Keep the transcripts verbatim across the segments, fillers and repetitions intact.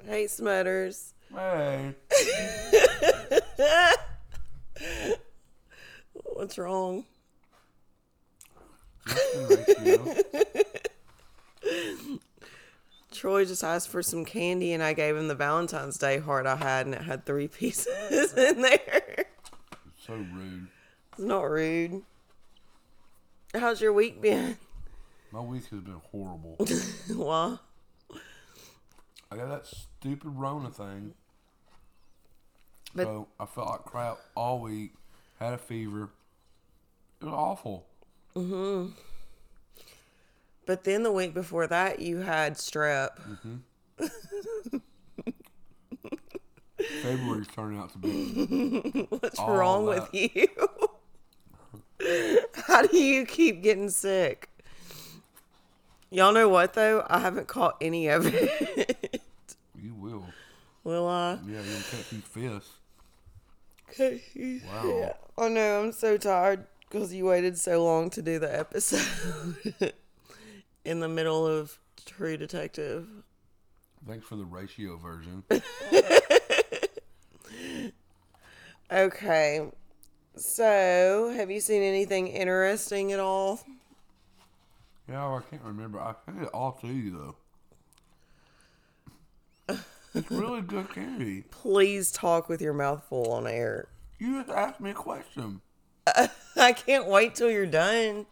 Hey, Smutters. Hey. What's wrong? Troy just asked for some candy, and I gave him the Valentine's Day heart I had, and it had three pieces in there. So rude. It's not rude. How's your week been? My week has been horrible. Why? I got that stupid Rona thing. But, so I felt like crap all week. Had a fever. It was awful. Mm-hmm. But then the week before that, you had strep. Mm-hmm. February's turning out to be. What's wrong with you? How do you keep getting sick? Y'all know what, though? I haven't caught any of it. You will. Will I? Yeah, you'll catch you fists. Wow. Yeah. I know, I'm so tired because you waited so long to do the episode in the middle of True Detective. Thanks for the ratio version. Okay. So, have you seen anything interesting at all? Yeah, I can't remember. I sent it all to you, though. It's really good candy. Please talk with your mouth full on air. You just asked me a question. Uh, I can't wait till you're done.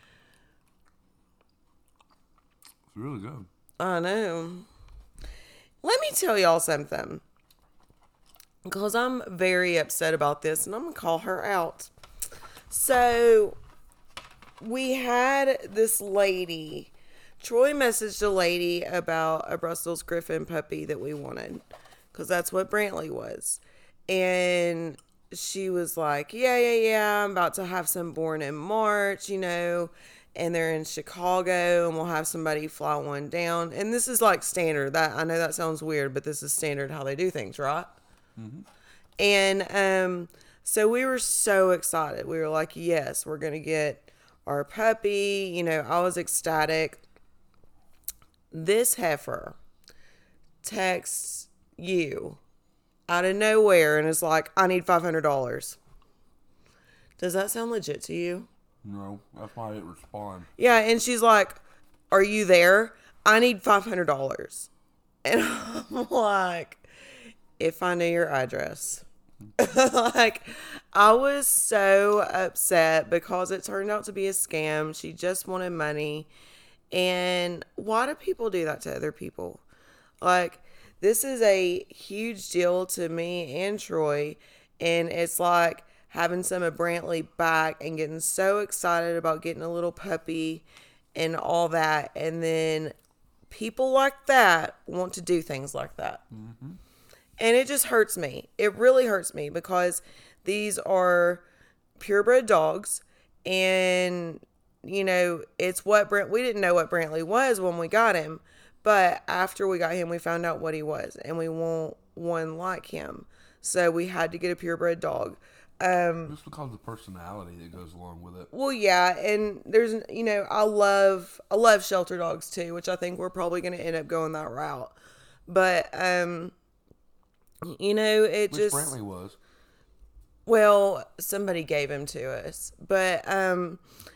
It's really good. I know. Let me tell y'all something. Because I'm very upset about this, and I'm going to call her out. So, we had this lady. Troy messaged a lady about a Brussels Griffin puppy that we wanted. Because that's what Brantley was. And she was like, yeah, yeah, yeah, I'm about to have some born in March, you know. And they're in Chicago, and we'll have somebody fly one down. And this is like standard. That I know that sounds weird, but this is standard how they do things, right? Mm-hmm. And um, so we were so excited. We were like, yes, we're going to get our puppy. You know, I was ecstatic. This heifer texts you out of nowhere and is like, I need five hundred dollars. Does that sound legit to you? No, that's why I didn't respond. Yeah, and she's like, are you there? I need five hundred dollars. And I'm like, if I knew your address. Like, I was so upset because it turned out to be a scam. She just wanted money. And why do people do that to other people? Like, this is a huge deal to me and Troy. And it's like having some of Brantley back and getting so excited about getting a little puppy and all that. And then people like that want to do things like that. Mm-hmm. And it just hurts me. It really hurts me because these are purebred dogs. And, you know, it's what Brent, we didn't know what Brantley was when we got him. But after we got him, we found out what he was. And we want one like him. So we had to get a purebred dog. Um, Just because of the personality that goes along with it. Well, yeah. And there's, you know, I love, I love shelter dogs too, which I think we're probably going to end up going that route. But, um... you know, it Which just... Brantley was. Well, somebody gave him to us. But, um,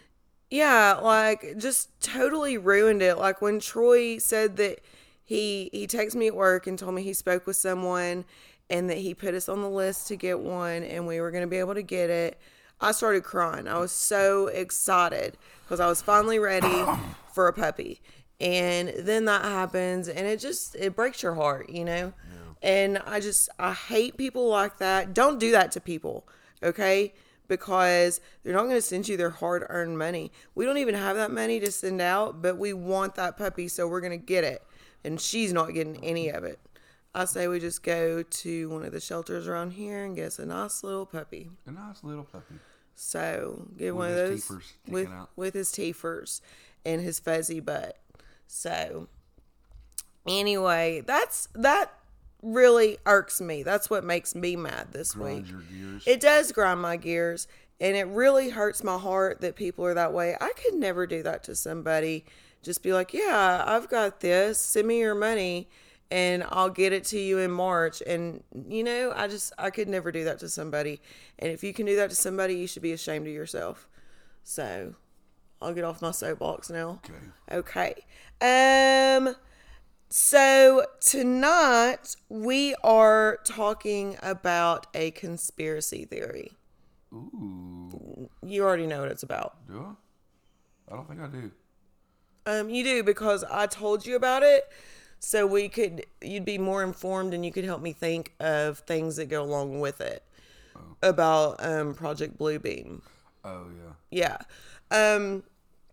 yeah, like, just totally ruined it. Like, when Troy said that he, he texted me at work and told me he spoke with someone and that he put us on the list to get one and we were going to be able to get it, I started crying. I was so excited because I was finally ready for a puppy. And then that happens and it just, it breaks your heart, you know? And I just, I hate people like that. Don't do that to people, okay? Because they're not going to send you their hard-earned money. We don't even have that money to send out, but we want that puppy, so we're going to get it. And she's not getting any of it. I say we just go to one of the shelters around here and get us a nice little puppy. A nice little puppy. So, get with one of those with, out. with his teethers and his fuzzy butt. So, anyway, that's, that... really irks me. That's what makes me mad this Grind week. Your gears. It does grind my gears, and it really hurts my heart that people are that way. I could never do that to somebody. Just be like, yeah, I've got this. Send me your money. and I'll get it to you in March. And, you know, I just, I could never do that to somebody. And if you can do that to somebody, you should be ashamed of yourself. So I'll get off my soapbox now. Okay. Okay. Um, so tonight we are talking about a conspiracy theory. Ooh. You already know what it's about. Do I? I don't think I do. Um, you do, because I told you about it, so we could, you'd be more informed and you could help me think of things that go along with it. Oh. About um, Project Bluebeam. Oh, yeah. Yeah. Um,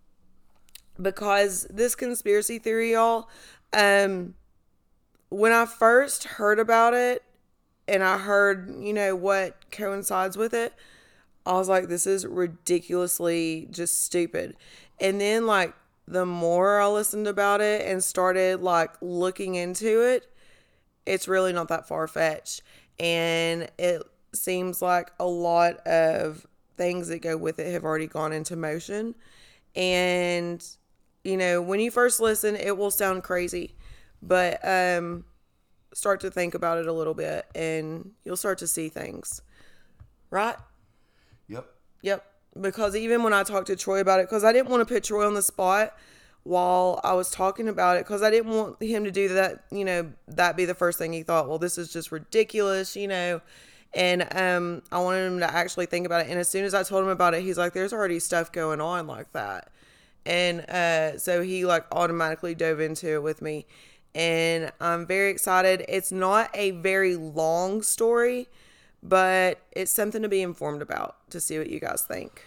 because this conspiracy theory, y'all, um, when I first heard about it and I heard, you know, what coincides with it, I was like, this is ridiculously just stupid. And then, like, the more I listened about it and started, like, looking into it, it's really not that far-fetched. And it seems like a lot of things that go with it have already gone into motion. And, you know, when you first listen, it will sound crazy. But um, start to think about it a little bit and you'll start to see things. Right? Yep. Yep. Because even when I talked to Troy about it, because I didn't want to put Troy on the spot while I was talking about it, because I didn't want him to do that, you know, that be the first thing he thought, well, this is just ridiculous, you know. And um, I wanted him to actually think about it. And as soon as I told him about it, he's like, there's already stuff going on like that. And uh, so he like automatically dove into it with me. And I'm very excited. It's not a very long story, but it's something to be informed about, to see what you guys think.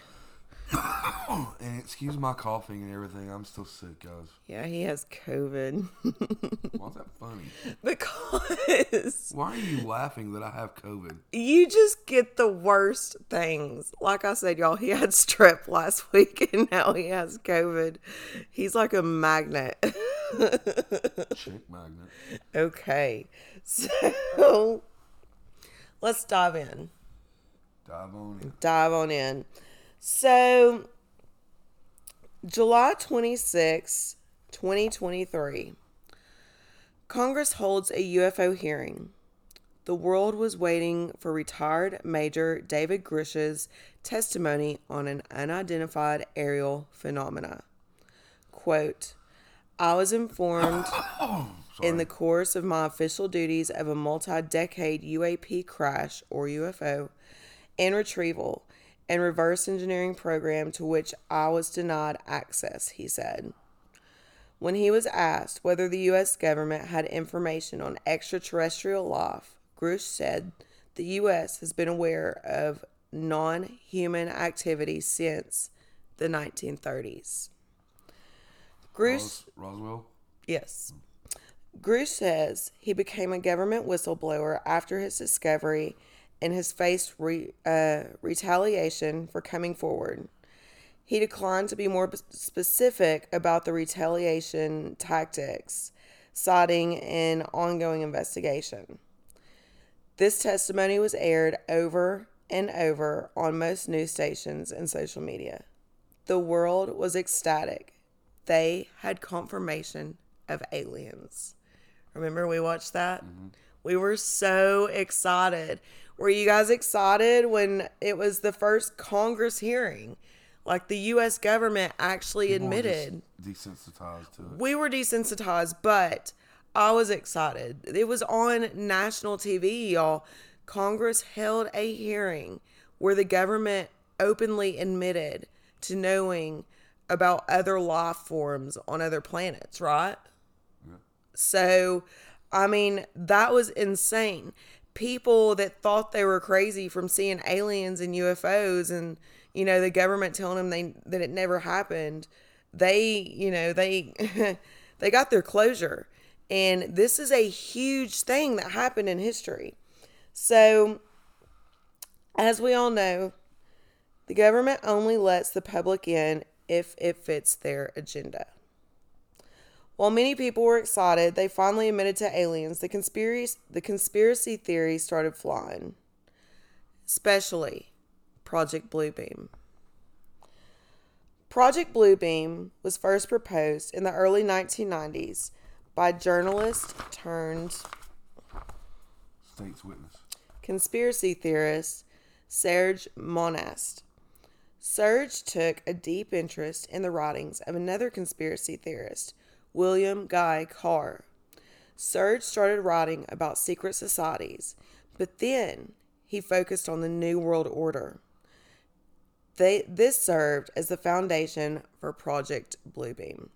And excuse my coughing and everything. I'm still sick, guys. Yeah, he has COVID. Why's that funny? Because Why are you laughing that I have COVID? you just get the worst things. Like I said, y'all, he had strep last week and now he has COVID. He's like a magnet. Chick magnet. Okay, so let's dive in. Dive on in. Dive on in. So, July twenty-sixth, twenty twenty-three, Congress holds a U F O hearing. The world was waiting for retired Major David Grush's testimony on an unidentified aerial phenomena. Quote, I was informed in the course of my official duties of a multi-decade U A P crash, or U F O, and retrieval and reverse engineering program to which I was denied access, he said. When he was asked whether the U S government had information on extraterrestrial life, Grush said the U S has been aware of non-human activity since the nineteen thirties. Grush, Ros- Roswell? yes. Grush says he became a government whistleblower after his discovery and has faced re, uh, retaliation for coming forward. He declined to be more specific about the retaliation tactics, citing an ongoing investigation. This testimony was aired over and over on most news stations and social media. The world was ecstatic. They had confirmation of aliens. Remember we watched that? Mm-hmm. We were so excited. Were you guys excited when it was the first Congress hearing? Like the U S government actually People admitted. Were just desensitized to it. We were desensitized, but I was excited. It was on national T V, y'all. Congress held a hearing where the government openly admitted to knowing about other life forms on other planets, right? Yeah. So, I mean, that was insane. People that thought they were crazy from seeing aliens and U F Os and, you know, the government telling them they that it never happened, they, you know, they they got their closure. And this is a huge thing that happened in history. So, as we all know, the government only lets the public in if it fits their agenda. While many people were excited, they finally admitted to aliens. The conspiracy, the conspiracy theory started flying, especially Project Bluebeam. Project Bluebeam was first proposed in the early nineteen nineties by journalist turned State's witness. conspiracy theorist Serge Monast. Serge took a deep interest in the writings of another conspiracy theorist, William Guy Carr. Serge started writing about secret societies, but then he focused on the New World Order. They, this served as the foundation for Project Bluebeam.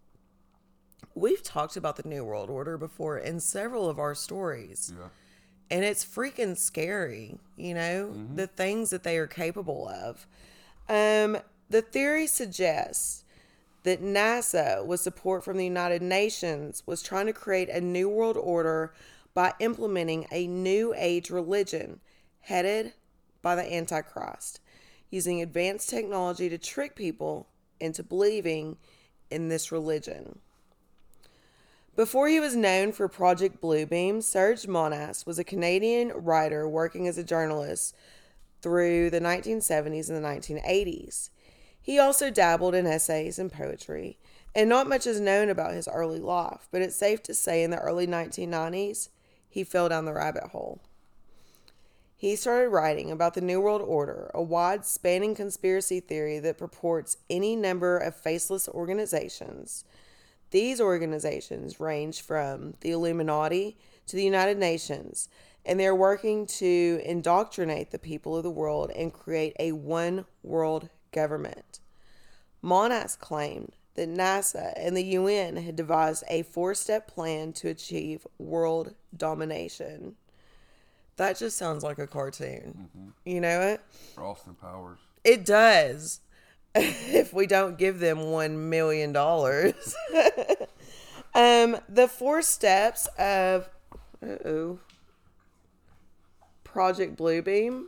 We've talked about the New World Order before in several of our stories. Yeah. And it's freaking scary, you know, mm-hmm. the things that they are capable of. Um, the theory suggests that NASA, with support from the United Nations, was trying to create a new world order by implementing a new age religion headed by the Antichrist, using advanced technology to trick people into believing in this religion. Before he was known for Project Bluebeam, Serge Monast was a Canadian writer working as a journalist through the nineteen seventies and the nineteen eighties. He also dabbled in essays and poetry, and not much is known about his early life, but it's safe to say in the early nineteen nineties, he fell down the rabbit hole. He started writing about the New World Order, a wide-spanning conspiracy theory that purports any number of faceless organizations. These organizations range from the Illuminati to the United Nations, and they're working to indoctrinate the people of the world and create a one-world government. Monast claimed that NASA and the U N had devised a four-step plan to achieve world domination. That just sounds like a cartoon. Mm-hmm. You know it? Austin Powers. It does. If we don't give them one million dollars. um, the four steps of uh-oh, Project Bluebeam.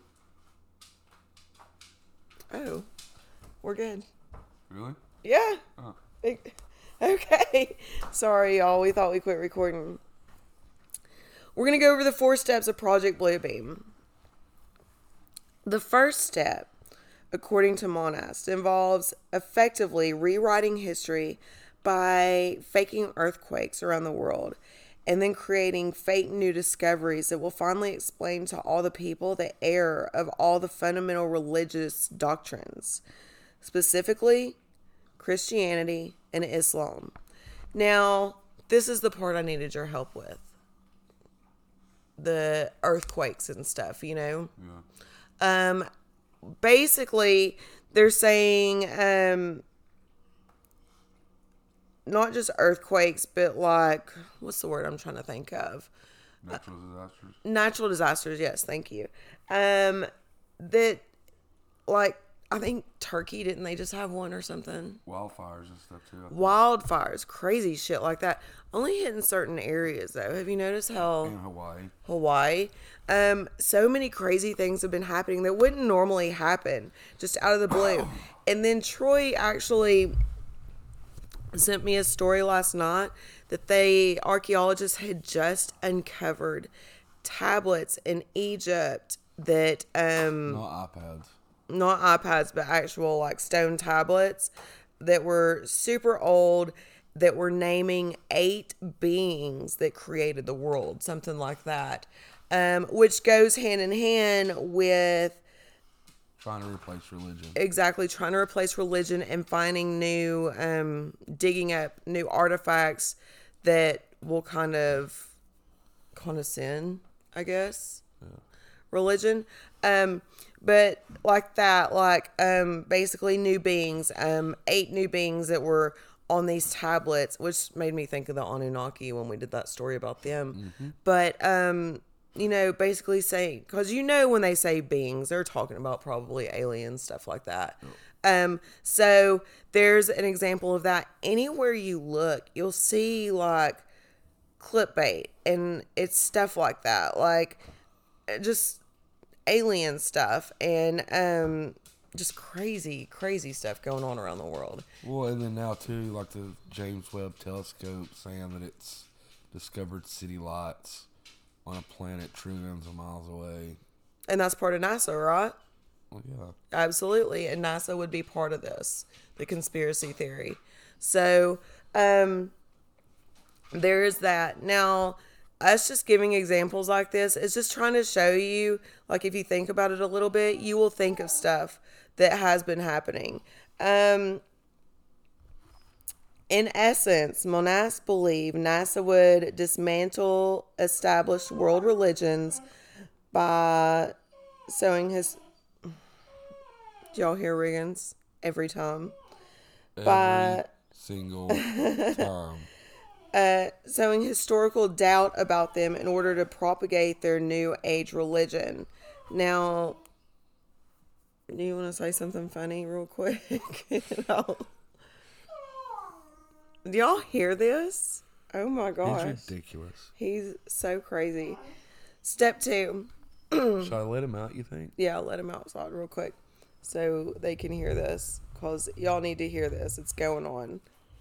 Oh, we're good. Really? Yeah. Oh. Okay. Sorry, y'all. We thought we quit recording. We're going to go over the four steps of Project Bluebeam. The first step, according to Monast, involves effectively rewriting history by faking earthquakes around the world and then creating fake new discoveries that will finally explain to all the people the error of all the fundamental religious doctrines, specifically Christianity and Islam. Now, this is the part I needed your help with. The earthquakes and stuff, you know? Yeah. Um, basically, they're saying um, not just earthquakes, but like, what's the word I'm trying to think of? Natural disasters. Uh, natural disasters, yes, thank you. Um, that, like, I think Turkey, didn't they just have one or something? Wildfires and stuff, too. Wildfires, crazy shit like that. Only hitting certain areas, though. Have you noticed how... In Hawaii. Hawaii. Um, so many crazy things have been happening that wouldn't normally happen, just out of the blue. And then Troy actually sent me a story last night that they, archaeologists had just uncovered tablets in Egypt that... Um, Not iPads. Not iPads, but actual like stone tablets that were super old, that were naming eight beings that created the world, something like that, um, which goes hand in hand with trying to replace religion. Exactly, trying to replace religion and finding new, um, digging up new artifacts that will kind of condescend, I guess, yeah. religion. Um, but like that, like, um, basically new beings, um, eight new beings that were on these tablets, which made me think of the Anunnaki when we did that story about them. Mm-hmm. But, um, you know, basically saying, cause you know, when they say beings, they're talking about probably aliens, stuff like that. Oh. Um, so there's an example of that. Anywhere you look, you'll see like clickbait and it's stuff like that. Like just alien stuff and um just crazy crazy stuff going on around the world. Well, and then now too, like the James Webb Telescope saying that it's discovered city lights on a planet trillions of miles away, and that's part of NASA, right? Well, yeah, absolutely. And NASA would be part of this, the conspiracy theory. So um there is that. Now, us just giving examples like this is just trying to show you, like, if you think about it a little bit, you will think of stuff that has been happening. Um, in essence, monasts believe NASA would dismantle established world religions by sowing his. Do y'all hear Riggins every time? Every By single time. uh, sowing historical doubt about them in order to propagate their new age religion. Now, do you want to say something funny real quick? No. Do y'all hear this? Oh my gosh. He's ridiculous. He's so crazy. Step two. Should I let him out, you think? Yeah, I'll let him outside real quick so they can hear this, because y'all need to hear this. It's going on.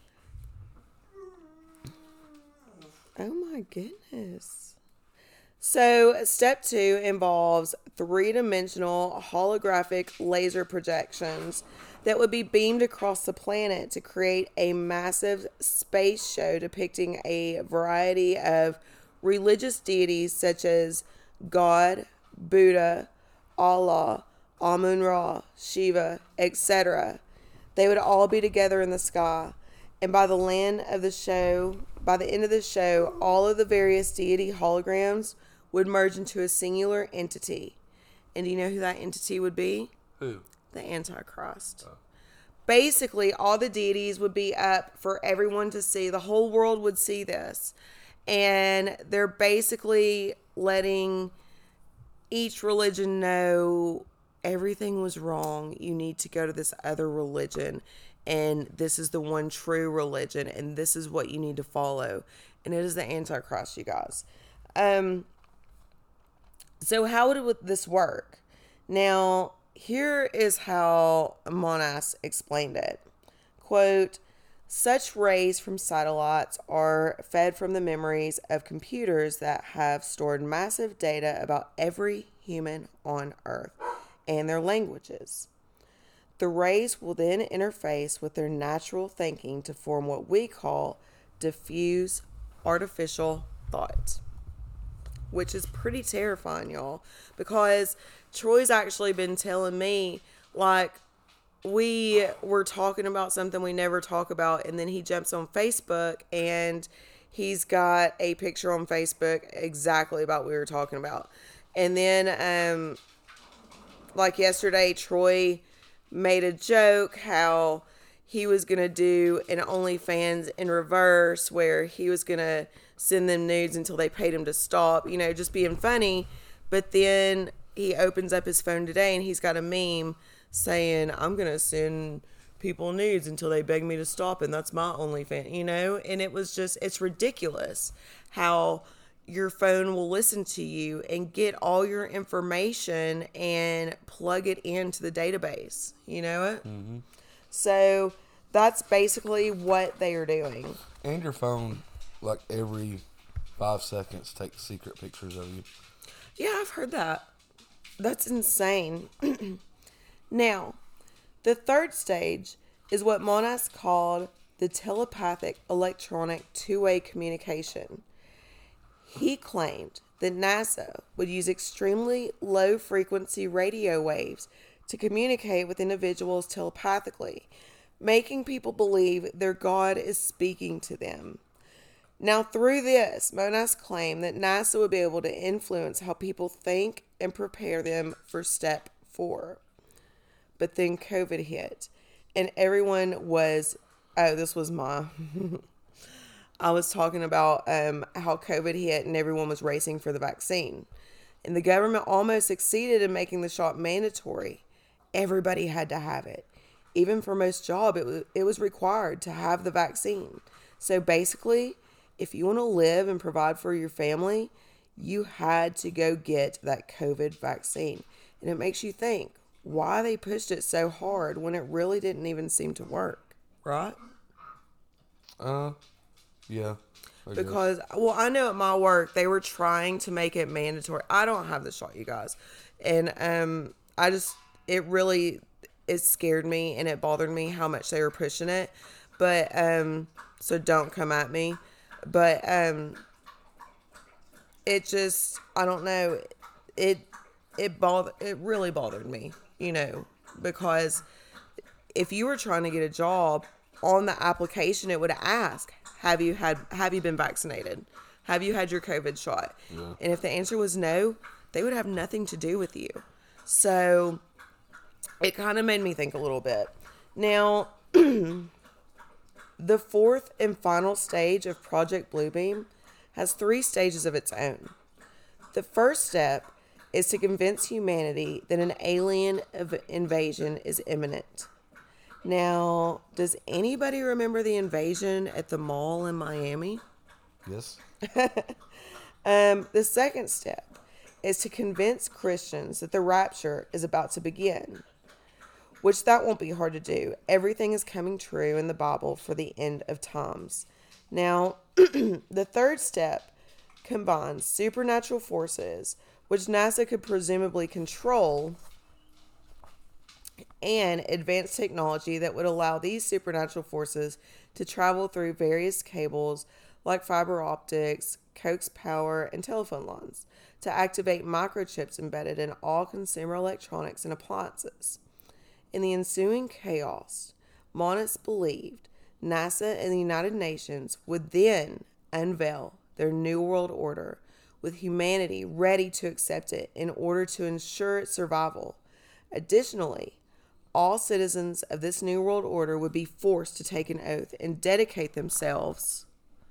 Oh my goodness. So, step two involves three-dimensional holographic laser projections that would be beamed across the planet to create a massive space show depicting a variety of religious deities such as God, Buddha, Allah, Amun-Ra, Shiva, et cetera. They would all be together in the sky, and by the end of the show, by the end of the show, all of the various deity holograms would merge into a singular entity. And do you know who that entity would be? Who? The Antichrist. Oh. Basically, all the deities would be up for everyone to see. The whole world would see this. And they're basically letting each religion know everything was wrong. You need to go to this other religion. And this is the one true religion. And this is what you need to follow. And it is the Antichrist, you guys. Um... So how would this work? Now, here is how Monash explained it. Quote, such rays from satellites are fed from the memories of computers that have stored massive data about every human on Earth and their languages. The rays will then interface with their natural thinking to form what we call diffuse artificial thought, which is pretty terrifying, y'all, because Troy's actually been telling me, like, we were talking about something we never talk about, and then he jumps on Facebook, and he's got a picture on Facebook exactly about what we were talking about. And then, um, like yesterday, Troy made a joke how he was going to do an OnlyFans in reverse, where he was going to send them nudes until they paid him to stop, you know, just being funny. But then he opens up his phone today and he's got a meme saying, I'm going to send people nudes until they beg me to stop, and that's my OnlyFans, you know? And it was just, it's ridiculous how your phone will listen to you and get all your information and plug it into the database. You know it? Mm-hmm. So that's basically what they are doing. And your phone, like every five seconds, takes secret pictures of you. Yeah, I've heard that. That's insane. Now, the third stage is what Monash called the telepathic electronic two-way communication. He claimed that NASA would use extremely low-frequency radio waves to communicate with individuals telepathically, making people believe their God is speaking to them. Now, through this, Monash claimed that NASA would be able to influence how people think and prepare them for step four. But then COVID hit, and everyone was, oh, this was my, I was talking about um, how COVID hit and everyone was racing for the vaccine. And the government almost succeeded in making the shot mandatory. Everybody had to have it. Even for most jobs, it was, it was required to have the vaccine. So basically, if you want to live and provide for your family, you had to go get that COVID vaccine. And it makes you think why they pushed it so hard when it really didn't even seem to work, right? Uh, yeah. I Because, guess. well, I know at my work, they were trying to make it mandatory. I don't have the shot, you guys. And um, I just, it really, it scared me and it bothered me how much they were pushing it. But, um, so don't come at me. But um, it just, I don't know, it it bother it really bothered me, you know, because if you were trying to get a job, on the application it would ask, have you had have you been vaccinated? Have you had your COVID shot? Yeah. And if the answer was no, they would have nothing to do with you. So it kind of made me think a little bit. Now, the fourth and final stage of Project Bluebeam has three stages of its own. The first step is to convince humanity that an alien ev- invasion is imminent. Now, does anybody remember the invasion at the mall in Miami? Yes. Um, the second step is to convince Christians that the rapture is about to begin, which that won't be hard to do. Everything is coming true in the Bible for the end of times. Now, the third step combines supernatural forces, which NASA could presumably control, and advanced technology that would allow these supernatural forces to travel through various cables like fiber optics, coax power, and telephone lines to activate microchips embedded in all consumer electronics and appliances. In the ensuing chaos, Monis believed NASA and the United Nations would then unveil their New World Order, with humanity ready to accept it in order to ensure its survival. Additionally, all citizens of this New World Order would be forced to take an oath and dedicate themselves.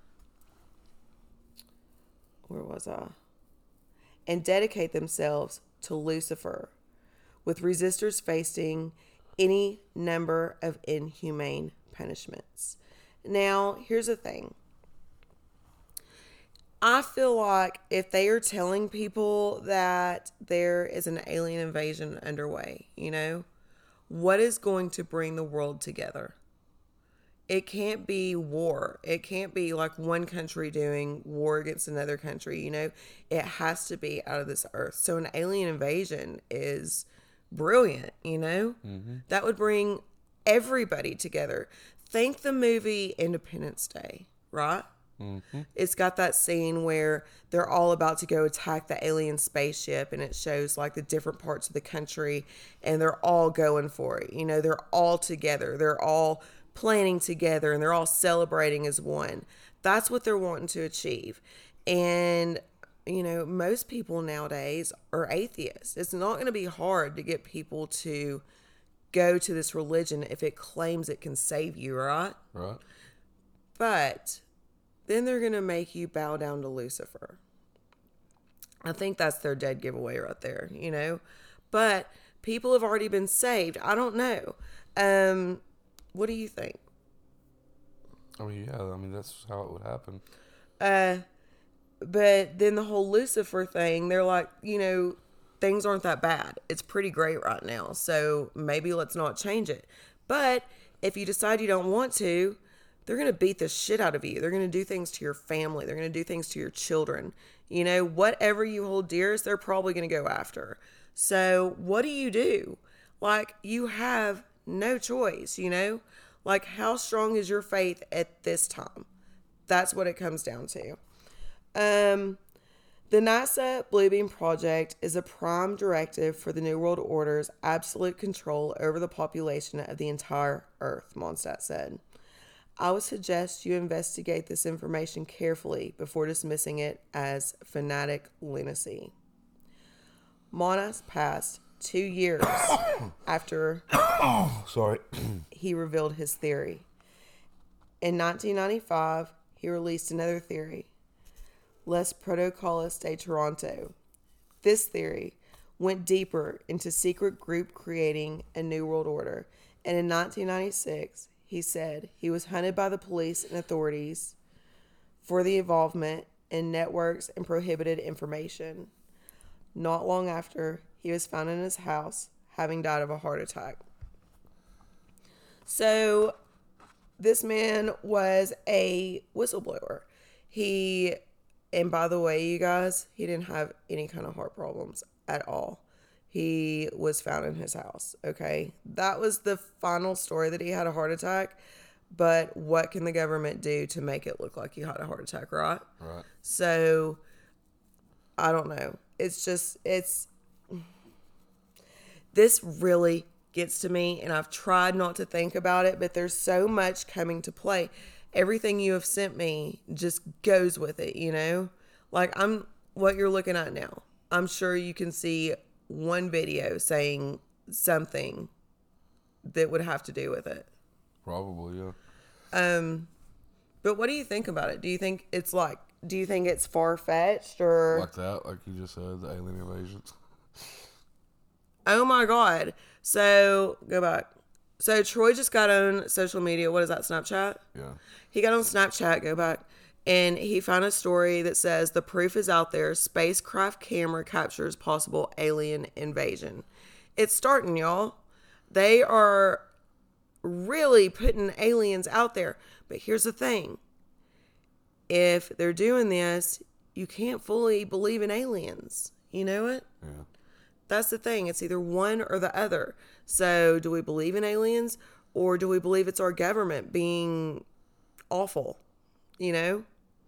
Where was I? And dedicate themselves to Lucifer, with resistors facing any number of inhumane punishments. Now, here's the thing. I feel like if they are telling people that there is an alien invasion underway, you know, what is going to bring the world together? It can't be war. It can't be like one country doing war against another country, you know. It has to be out of this earth. So an alien invasion is brilliant, you know. Mm-hmm. That would bring everybody together. Think the movie Independence Day, right? Mm-hmm. It's got that scene where they're all about to go attack the alien spaceship, and it shows like the different parts of the country, and they're all going for it. You know, they're all together. They're all planning together, and they're all celebrating as one. That's what they're wanting to achieve. And, you know, most people nowadays are atheists. It's not going to be hard to get people to go to this religion if it claims it can save you, right? Right. But then they're going to make you bow down to Lucifer. I think that's their dead giveaway right there, you know. But people have already been saved. I don't know. Um, what do you think? I mean, yeah, I mean, that's how it would happen. Uh, but then the whole Lucifer thing, they're like, you know, things aren't that bad. It's pretty great right now. So maybe let's not change it. But if you decide you don't want to, they're going to beat the shit out of you. They're going to do things to your family. They're going to do things to your children. You know, whatever you hold dearest, they're probably going to go after. So what do you do? Like, you have no choice, you know? Like, how strong is your faith at this time? That's what it comes down to. Um, the NASA Bluebeam Project is a prime directive for the New World Order's absolute control over the population of the entire Earth, Mondstadt said. I would suggest you investigate this information carefully before dismissing it as fanatic lunacy. Monas passed two years after Sorry. he revealed his theory. In nineteen ninety-five, he released another theory, Les Protocols de Toronto. This theory went deeper into secret group creating a new world order, and in nineteen ninety-six, he said he was hunted by the police and authorities for the involvement in networks and prohibited information. Not long after, he was found in his house, having died of a heart attack. So, this man was a whistleblower. He, and by the way, you guys, he didn't have any kind of heart problems at all. He was found in his house, okay? That was the final story, that he had a heart attack. but what can the government do to make it look like you had a heart attack, right? Right. So, I don't know. It's just, it's, this really gets to me, and I've tried not to think about it, but there's so much coming to play. Everything you have sent me just goes with it, you know? Like, I'm, what you're looking at now, I'm sure you can see one video saying something that would have to do with it. Probably, yeah. Um, but what do you think about it? Do you think it's like, do you think it's far-fetched or? Like that, like you just said, the alien invasions. Oh my God. So, go back. So, Troy just got on social media. What is that, Snapchat? Yeah. He got on Snapchat, go back, and he found a story that says the proof is out there. Spacecraft camera captures possible alien invasion. It's starting, y'all. They are really putting aliens out there. But here's the thing. If they're doing this, you can't fully believe in aliens. You know it? Yeah. That's the thing. It's either one or the other. So do we believe in aliens, or do we believe it's our government being awful? You know?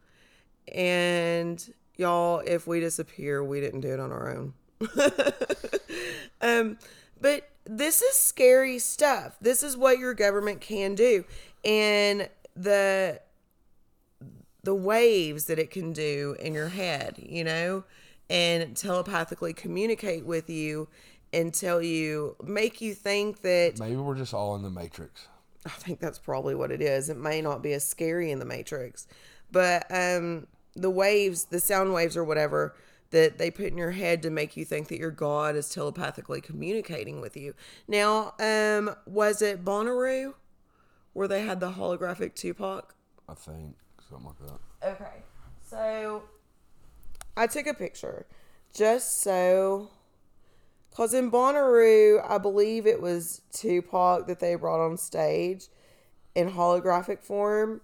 And y'all, if we disappear, we didn't do it on our own. um, but this is scary stuff. This is what your government can do. And the the waves that it can do in your head, you know, and telepathically communicate with you and tell you, make you think that... Maybe we're just all in the Matrix. I think that's probably what it is. It may not be as scary in the Matrix. But um, the waves, the sound waves or whatever that they put in your head to make you think that your God is telepathically communicating with you. Now, um, was it Bonnaroo where they had the holographic Tupac? I think. Something like that. Okay. So, I took a picture just so... Because in Bonnaroo, I believe it was Tupac that they brought on stage in holographic form.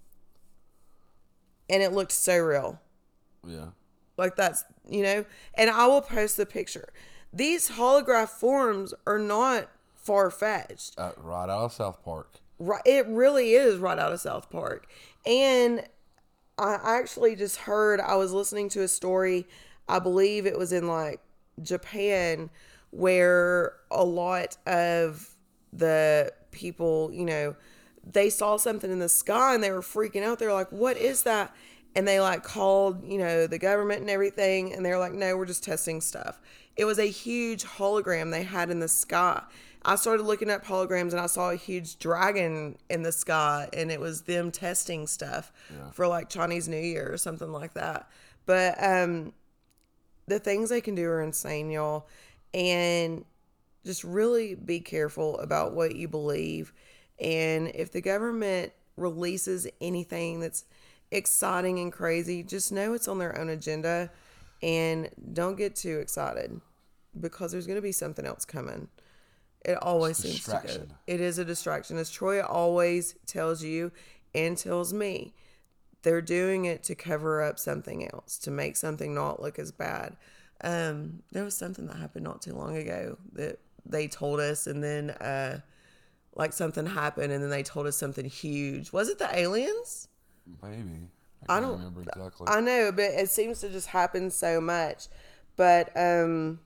And it looked so real. Yeah. Like that's, you know, and I will post the picture. These holograph forms are not far-fetched. Uh, right out of South Park. Right, it really is right out of South Park. And I actually just heard, I was listening to a story, I believe it was in like Japan, where a lot of the people, you know, they saw something in the sky and they were freaking out. They were like, what is that? And they like called, you know, the government and everything. And they're like, no, we're just testing stuff. It was a huge hologram they had in the sky. I started looking up holograms and I saw a huge dragon in the sky, and it was them testing stuff yeah. for like Chinese New Year or something like that. But um, the things they can do are insane, y'all. And just really be careful about what you believe. And if the government releases anything that's exciting and crazy, just know it's on their own agenda, and don't get too excited because there's going to be something else coming. It always seems to go. It is a distraction. As Troy always tells you and tells me, they're doing it to cover up something else, to make something not look as bad. Um, there was something that happened not too long ago that they told us, and then uh, like something happened, and then they told us something huge. Was it the aliens? Maybe. I, I don't remember exactly. I know, but it seems to just happen so much. But um,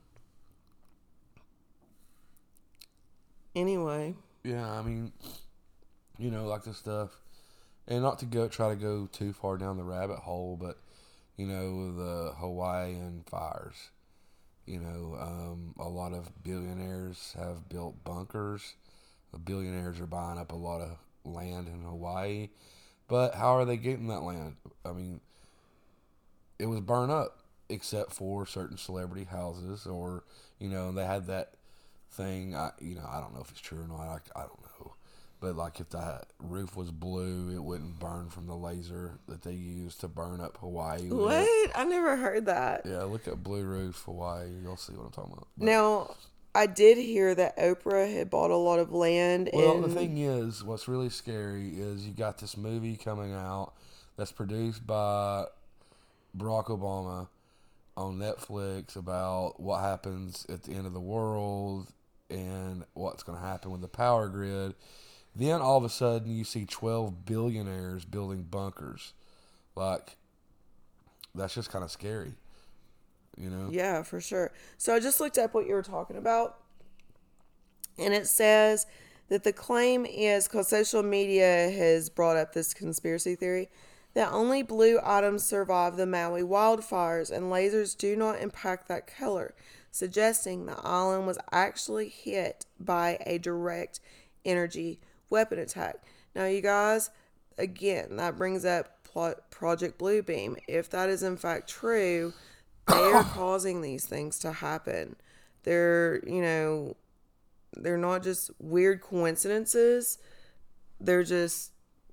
anyway. Yeah, I mean, you know, like this stuff, and not to go try to go too far down the rabbit hole, but you know, the Hawaiian fires. You know, um, a lot of billionaires have built bunkers. The billionaires are buying up a lot of land in Hawaii. But how are they getting that land? I mean, it was burned up, except for certain celebrity houses, or, you know, they had that thing, I, you know, I don't know if it's true or not, I, I don't know. But, like, if that roof was blue, it wouldn't burn from the laser that they used to burn up Hawaii. What? I never heard that. Yeah, look at Blue Roof, Hawaii. You'll see what I'm talking about. But, now, I did hear that Oprah had bought a lot of land. Well, in... the thing is, what's really scary is you got this movie coming out that's produced by Barack Obama on Netflix about what happens at the end of the world and what's going to happen with the power grid. Then all of a sudden you see twelve billionaires building bunkers. Like, that's just kind of scary, you know? Yeah, for sure. So I just looked up what you were talking about, and it says that the claim is, because social media has brought up this conspiracy theory, that only blue items survive the Maui wildfires and lasers do not impact that color, suggesting the island was actually hit by a direct energy weapon attack. Now, you guys, again, that brings up Project Bluebeam. If that is in fact true, they are causing these things to happen. They're, you know, they're not just weird coincidences. They're just,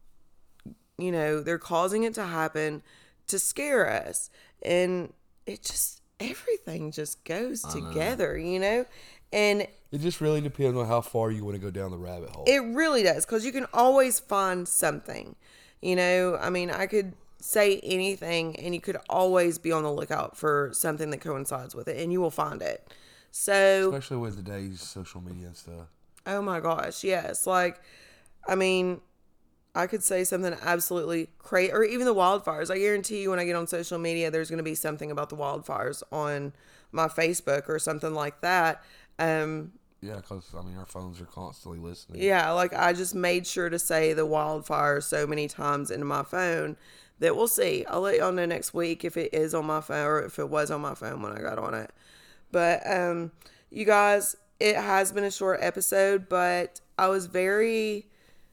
you know, they're causing it to happen to scare us. And it just, everything just goes together, you know? And it just really depends on how far you want to go down the rabbit hole. It really does, because you can always find something. You know, I mean, I could say anything and you could always be on the lookout for something that coincides with it, and you will find it. So, especially with today's social media and stuff. Oh my gosh, yes. Like, I mean, I could say something absolutely crazy, or even the wildfires. I guarantee you when I get on social media, there's going to be something about the wildfires on my Facebook or something like that. Um, Yeah, because, I mean, our phones are constantly listening. Yeah, like I just made sure to say the wildfire so many times into my phone that we'll see. I'll let y'all know next week if it is on my phone or if it was on my phone when I got on it. But, um, you guys, it has been a short episode, but I was very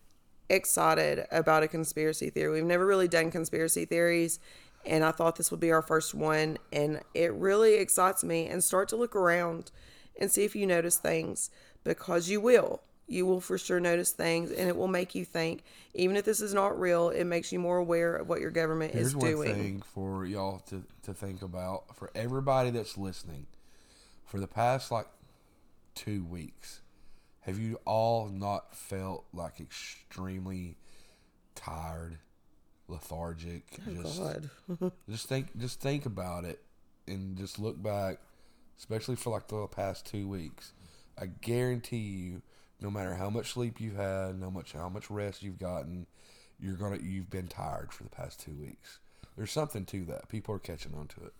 excited about a conspiracy theory. We've never really done conspiracy theories, and I thought this would be our first one, and it really excites me. And start to look around and see if you notice things, because you will. You will for sure notice things, and it will make you think. Even if this is not real, it makes you more aware of what your government Here's is doing. Here's one thing for y'all to, to think about, for everybody that's listening. For the past, like, two weeks, have you all not felt, like, extremely tired, lethargic? Oh, just, God. just think, just think about it, and just look back. Especially for like the past two weeks, I guarantee you, no matter how much sleep you've had, no much how much rest you've gotten, you're gonna you've been tired for the past two weeks. There's something to that. People are catching on to it.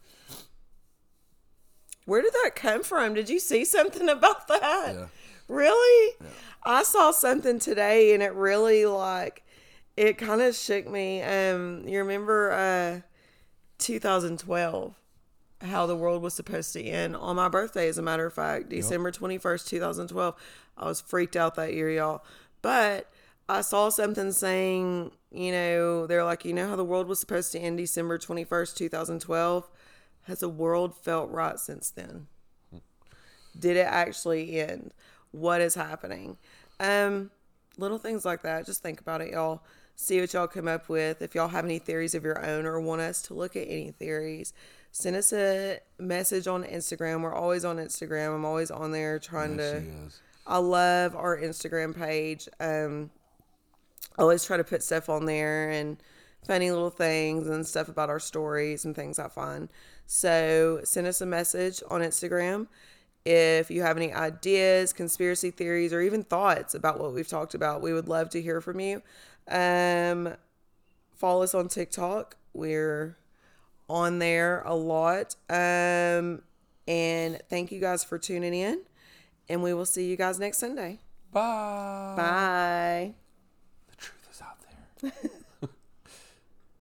Where did that come from? Did you see something about that? Yeah. Really? Yeah. I saw something today, and it really like it kind of shook me. Um, you remember uh, two thousand twelve? How the world was supposed to end on my birthday, as a matter of fact, December twenty-first, twenty twelve. I was freaked out that year, y'all. But I saw something saying, you know, they're like, you know how the world was supposed to end December twenty-first, twenty twelve? Has the world felt right since then? Did it actually end? What is happening? Um, little things like that. Just think about it, y'all. See what y'all come up with. If y'all have any theories of your own or want us to look at any theories, send us a message on Instagram. We're always on Instagram. I'm always on there trying Yes, to. she is. I love our Instagram page. Um, I always try to put stuff on there and funny little things and stuff about our stories and things I find. So send us a message on Instagram if you have any ideas, conspiracy theories, or even thoughts about what we've talked about. We would love to hear from you. Um, follow us on TikTok. We're on there a lot. Um, and thank you guys for tuning in. And we will see you guys next Sunday. Bye. Bye. The truth is out there.